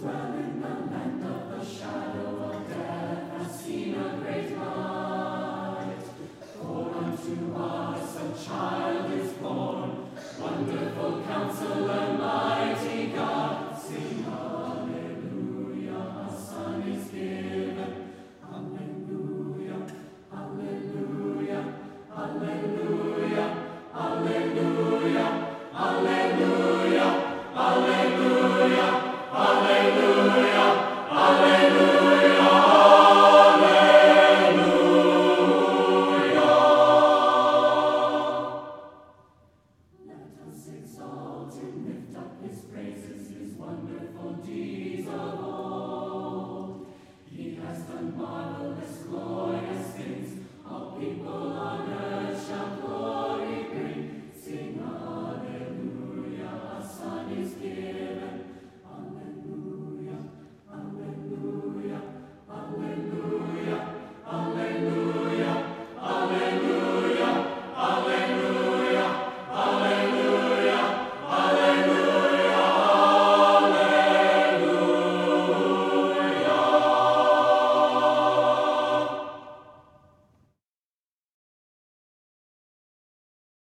dwell in the land of the shadow of death has seen a great light. For unto us a child